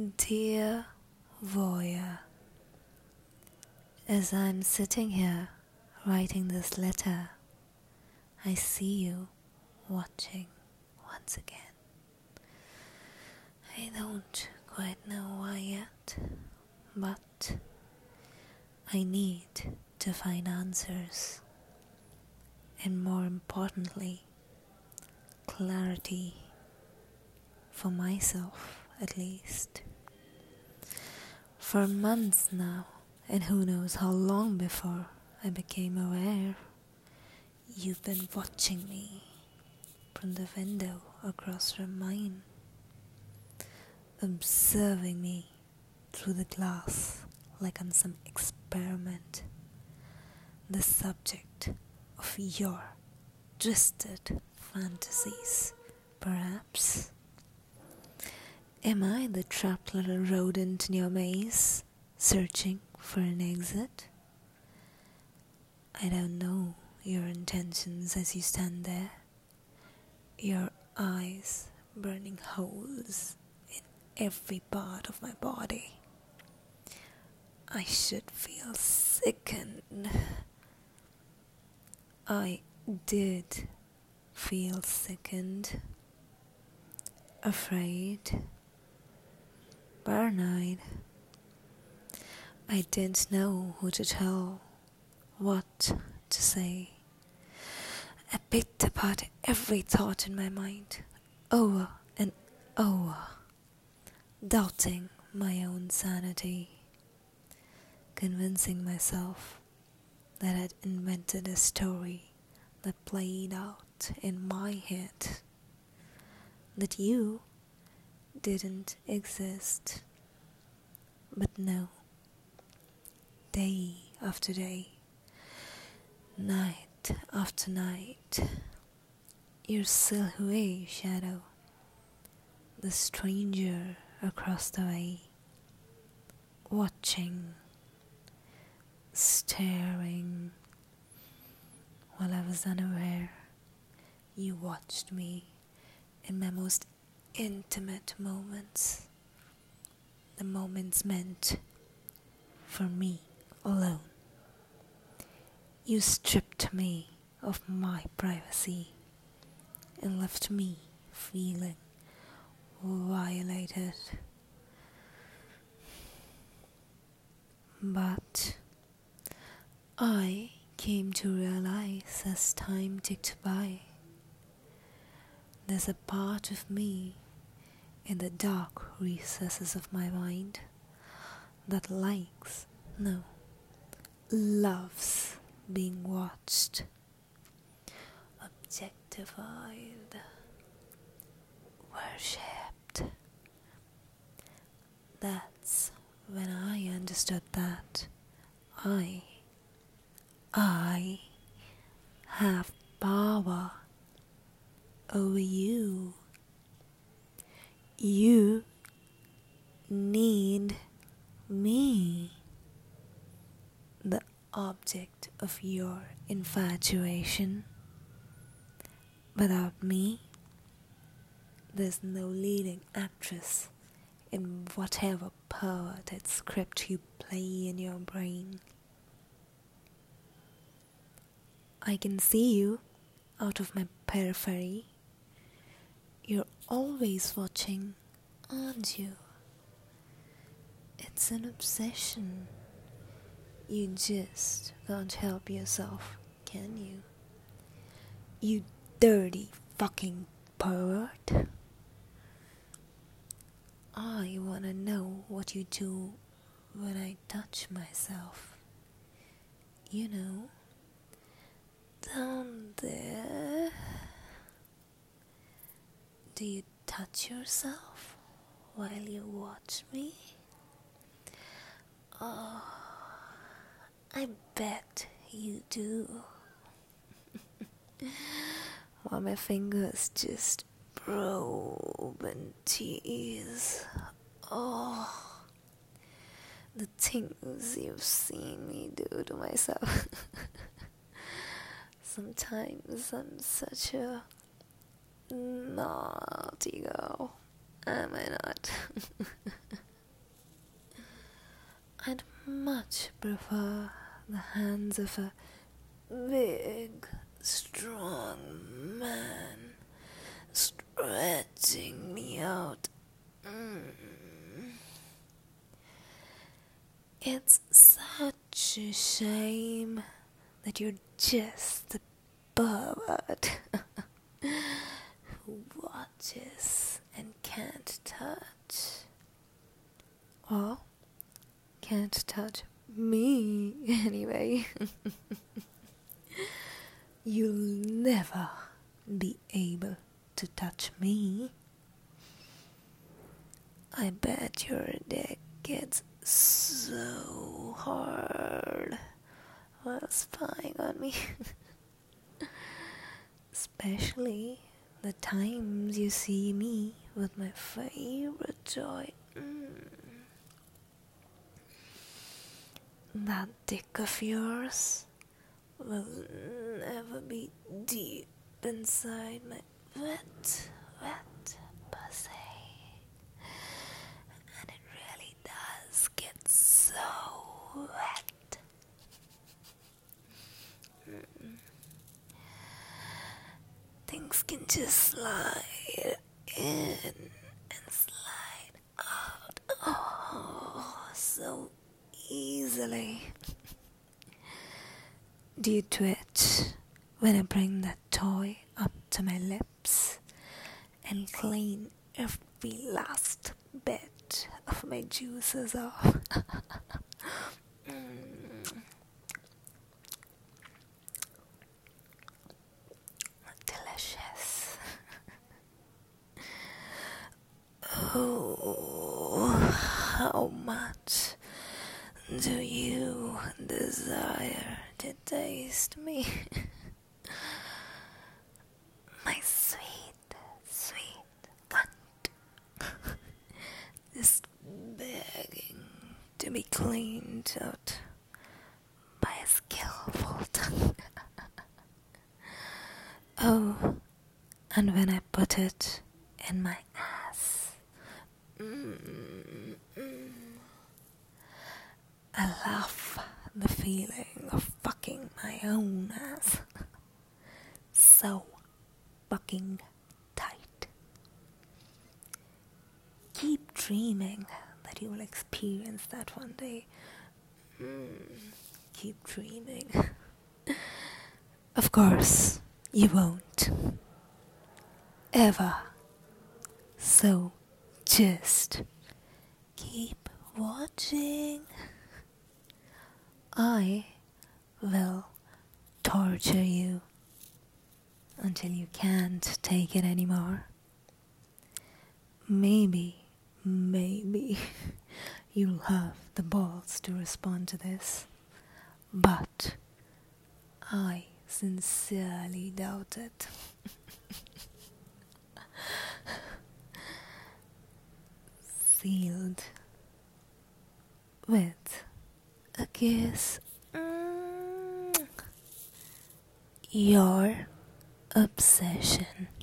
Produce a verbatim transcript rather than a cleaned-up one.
Dear Voya, as I'm sitting here writing this letter, I see you watching once again. I don't quite know why yet, but I need to find answers, and more importantly, clarity for myself at least. For months now, and who knows how long before I became aware, you've been watching me from the window across from mine, observing me through the glass like I'm some experiment, the subject of your twisted fantasies, perhaps. Am I the trapped little rodent in your maze, searching for an exit? I don't know your intentions as you stand there, your eyes burning holes in every part of my body. I should feel sickened. I did feel sickened, afraid, paranoid. I didn't know who to tell, what to say. I picked apart every thought in my mind, over and over, doubting my own sanity, convincing myself that I'd invented a story that played out in my head, that you didn't exist. But no, day after day, night after night, your silhouette shadow, the stranger across the way, watching, staring, while I was unaware, you watched me in my most intimate moments, the moments meant for me alone. You stripped me of my privacy and left me feeling violated. But I came to realize as time ticked by, there's a part of me in the dark recesses of my mind that likes, no, loves being watched, objectified, worshipped. That's when I understood that I, I have power over you. You need me. The object of your infatuation. Without me, there's no leading actress in whatever perverted script you play in your brain. I can see you out of my periphery. You're always watching, aren't you? It's an obsession. You just can't help yourself, can you? You dirty fucking pervert. I wanna know what you do when I touch myself. You know, down there. Do you touch yourself while you watch me? Oh, I bet you do. While my fingers just probe and tease. Oh, the things you've seen me do to myself. Sometimes I'm such a naughty girl. Am I not? much prefer the hands of a big, strong man stretching me out. Mm. It's such a shame that you're just a pervert who watches and can't touch. Or can't touch me anyway. You'll never be able to touch me. I bet your dick gets so hard while spying on me. Especially the times you see me with my favorite toy. Mm. That dick of yours will never be deep inside my wet, wet pussy. And it really does get so wet. Mm. Things can just slide in and slide out. Oh, so easily. Do you twitch when I bring that toy up to my lips and clean every last bit of my juices off? mm. Delicious. Oh, how much do you desire to taste me? My sweet, sweet cunt. Just begging to be cleaned out by a skillful tongue. Oh, and when I put it in my ass, mm, mm, I love the feeling of fucking my own ass. So fucking tight. Keep dreaming that you will experience that one day. Mm, keep dreaming. Of course, you won't. Ever. So just keep watching. I will torture you until you can't take it anymore. Maybe, maybe you'll have the balls to respond to this, but I sincerely doubt it. Sealed with a kiss. Mm. Your obsession.